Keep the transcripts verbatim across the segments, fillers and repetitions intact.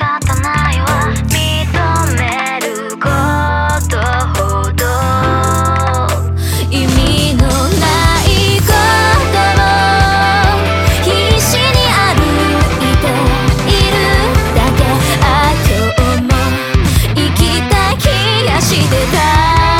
方ないわ。認めることほど意味のないことを必死に歩いているだけ。あ、今日も生きた気がしてた。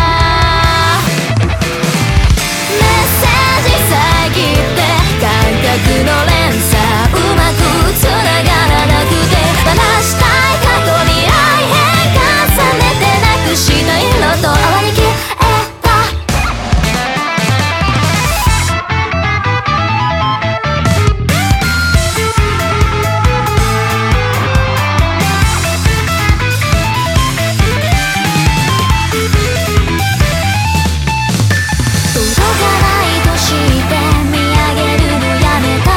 メッセージ遮って感覚の連鎖うまくつながらなくて、話したい過去に愛変重ねてなくした色と泡に消えた。届かないとして見上げるのやめた。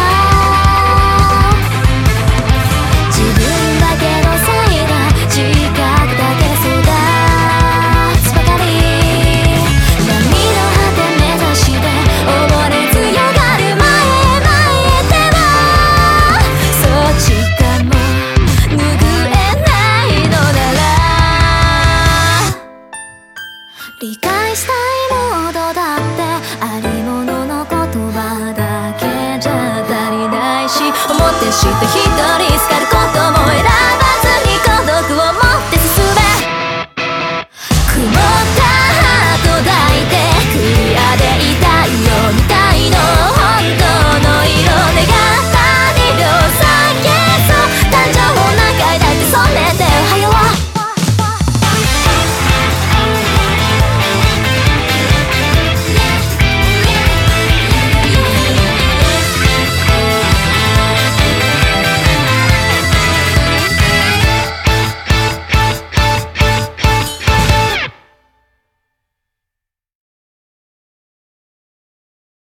自分だけのせいだ、自覚だけ育つばかり。波の果て目指して溺れ強がる前へ前へでもそっちかも拭えないのなら理解したいモードだってありものの言葉だけじゃ足りないし、思って知って一人好かること